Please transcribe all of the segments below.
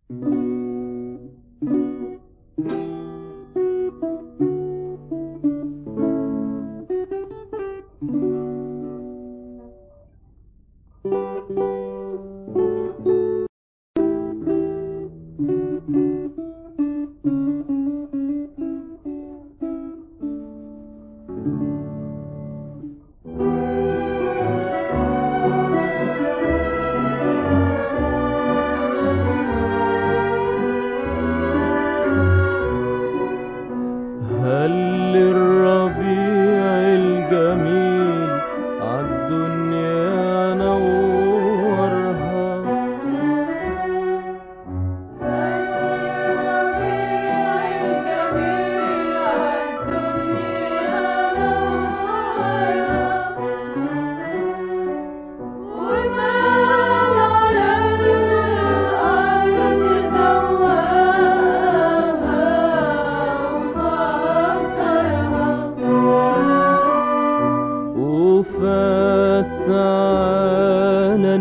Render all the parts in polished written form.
هل الربيع الجميل عالدنيا نورها؟ فتعالى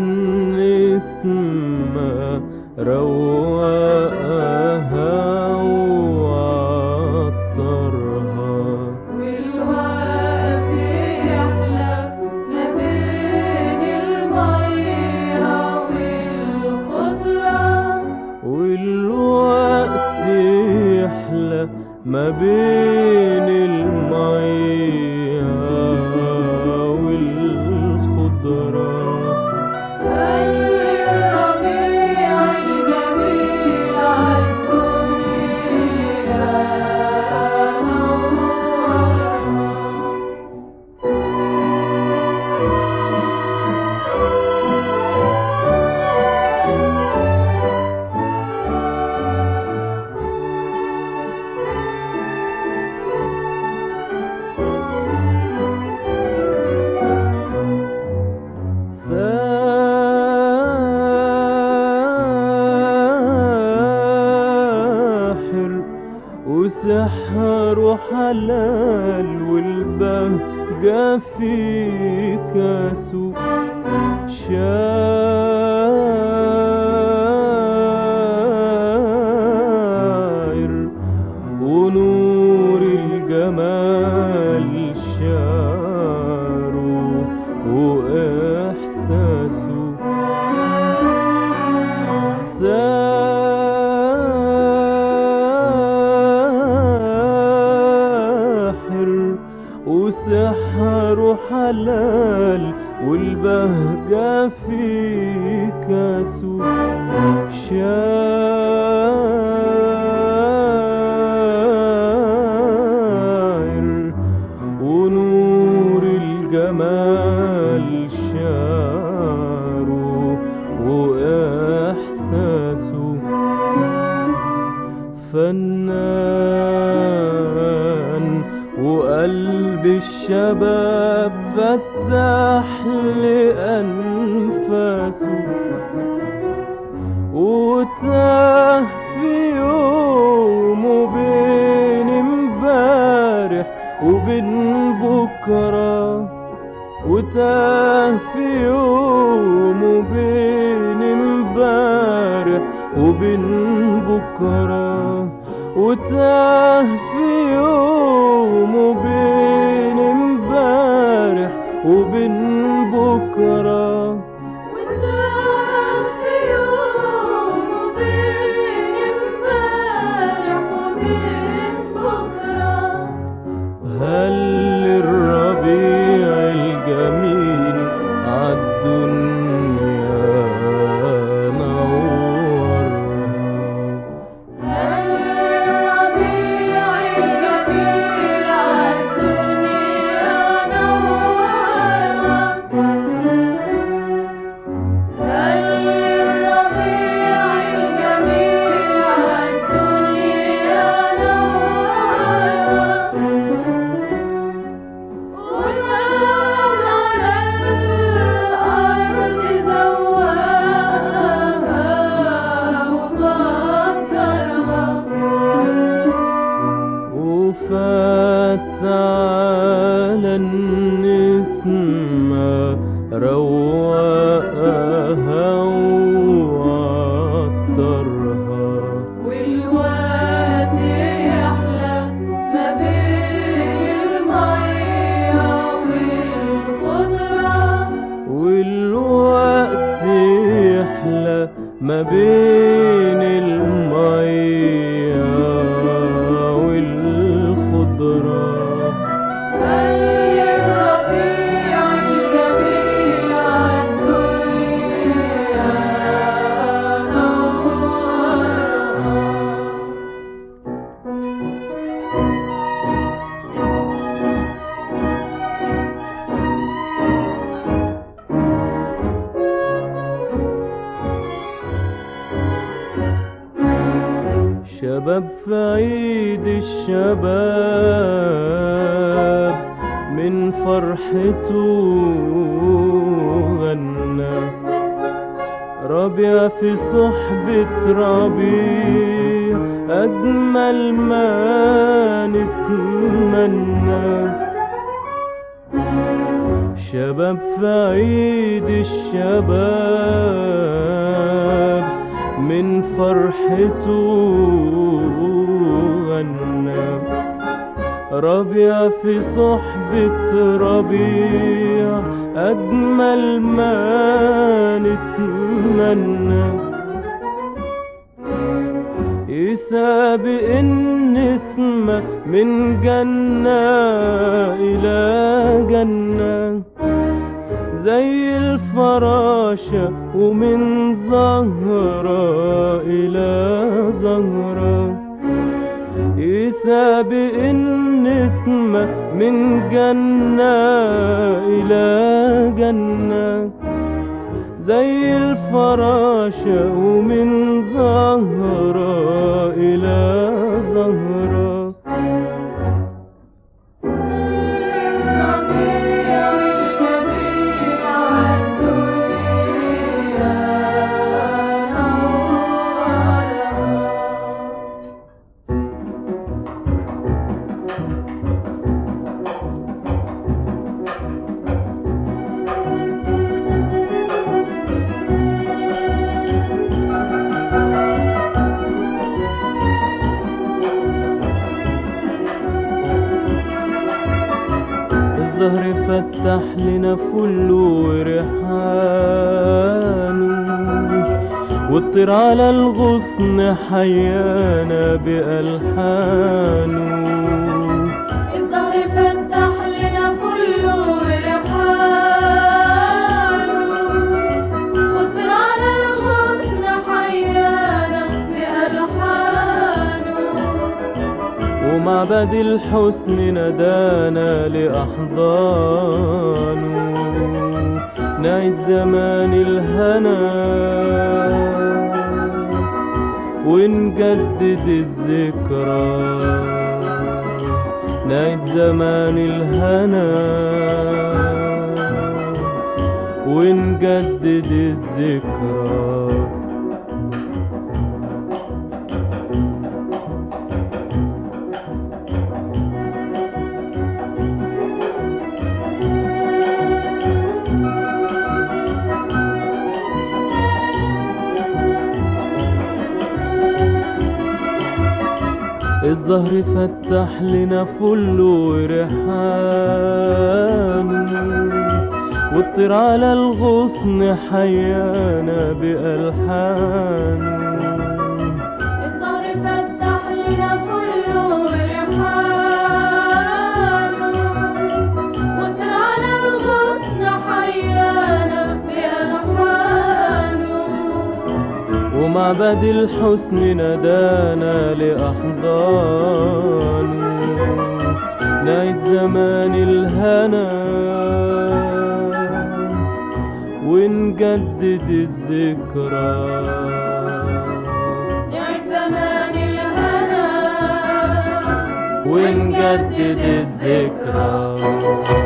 النسمة رواها وعطرها، والوقت يحلى ما بين المية والخضرة، والوقت يحلى ما بين المية والخضرة. خلي الربيع الجميل عالدنيا نورها. ساحر وسحره حلال والبهجة في كاسه، شاعر ونور الجمال شعره وإحساسه. ساحر وسحره حلال والبهجة في كاسه، شاعر ونور الجمال شعره وإحساسه. فنان وقلب الشباب فتح لأنفاسه، وتاه في يومه بين امبارح وبين بكرة، وتاه في يومه بين امبارح وبين بكرة، وتاه في يومه بين امبارح وبين بكرة. وتاه في يومه بين امبارح وبين بكرة. هل الربيع الجميل عالدنيا نورها؟ هل الربيع الجميل عالدنيا نورها؟ ما بين المية والخضرة. خلي الربيع الجميل عالدنيا نورها. شباب في عيد الشباب من فرحته غنى، ربيع في صحبة ربيع أجمل ما نتمنى. شباب في عيد الشباب من فرحته غنى، ربيع في صحبة ربيع أجمل ما نتمنى. يسابق النسمة من جنة إلى جنة، زي الفراشة ومن زهرة إلى زهرة. يسابق النسمة من جنة إلى جنة، زي الفراشة ومن زهرة إلى زهرة. الزهر فتح لنا فل وريحانه، والطير على الغصن حيانا بألحانه. الزهر فتح لنا فل وريحانه، والطير على الغصن حيانا بألحانه. ومعبد الحسن ندانا لأحضانه، نعيد زمان الهنا ونجدد الذكرى. نعيد زمان الهنا ونجدد الذكرى. الزهر فتح لنا فل وريحانه، والطير على الغصن حيانا بألحانه. الزهر فتح لنا فل وريحانه، والطير على الغصن حيانا بألحانه. ومعبد الحسن ندانا لأحضانه، نعيد زمان الهنا ونجدد الذكرى. نعيد زمان الهنا ونجدد الذكرى.